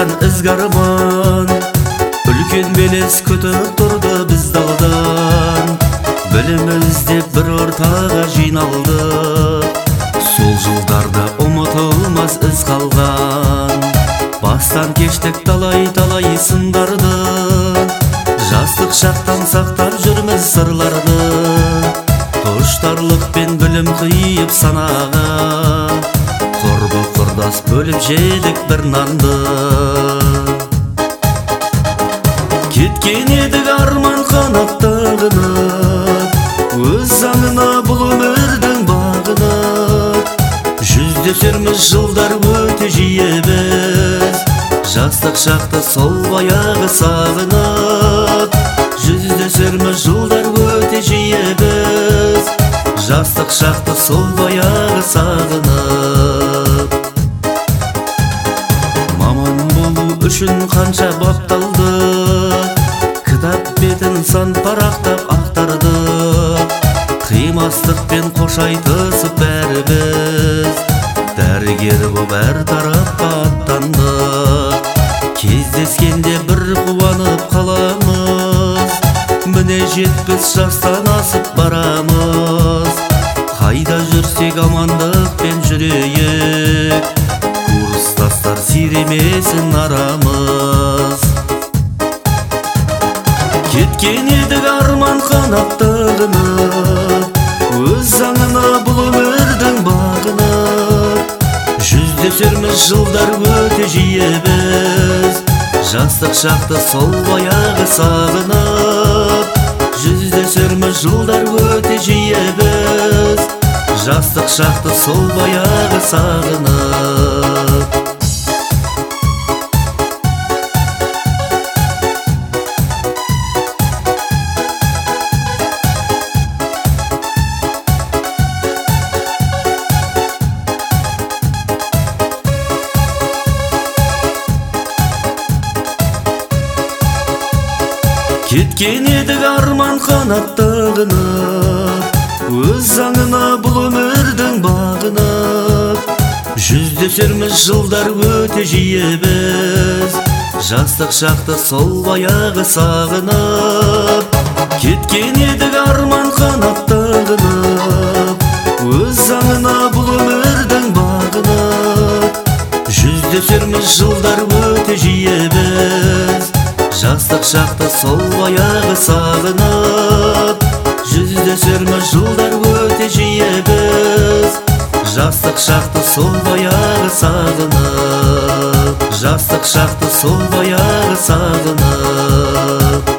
жатқан ізгарман, үлкен белес көтіп тұрды бізді алдан. Білім іздеп бір ортаға жиналдық, сол жылдарда ұмытылмас із қалған. Бастан кештік талай сындарды, жастық шақтан сақтап жүрміз сырларды. Құштарлық пен білім құйып санаға, құрбы құрдас бөліп жедік бір нанды. Кеткен едік арман қанаттағынып, өз заңына бұл өмірдің бағынып. Жүздесерміз жылдар өте жиі біз, жастық шақты сол баяғы сағынып. Жүздесерміз жылдар өте жиі біз, жастық шақты сол баяғы сағынып. Маман болу үшін қанша бапталды, кітап бетін сан парақтап ақтарды. Қимастықпен қош айтысып бәріміз, дәрігер боп әр тарапқа аттандық. Кездескенде бір қуанып қаламыз, міне 70 жастан асып барамыз. Қайда жүрсек амандықпен жүрейік, курстастар сиремесін арамыз. Кеткен едік арман қанаттағынып, өз заңына бұл өмірдің бағынып. Жүздесерміз жылдар өте жиі біз, жастық шақты сол баяғы сағынып. Жүздесерміз жылдар өте жиі біз, жастық шақты сол баяғы сағынып. Кеткен едік арман қанаттағынып, өз заңына бұл өмірдің бағынып. Жүздесерміз жылдар өте жиі біз, жастық шақты сол баяғы сағынып. Кеткен едік арман қанаттағынып, өз заңына бұл өмірдің бағынып. Жүздесерміз жылдар өте жиі біз, жастық шақты сол баяғы сағынып. Жүздесерміз жылдар өте жиі біз, жастық шақты сол баяғы сағынып. Жастық шақты сол баяғы сағынып.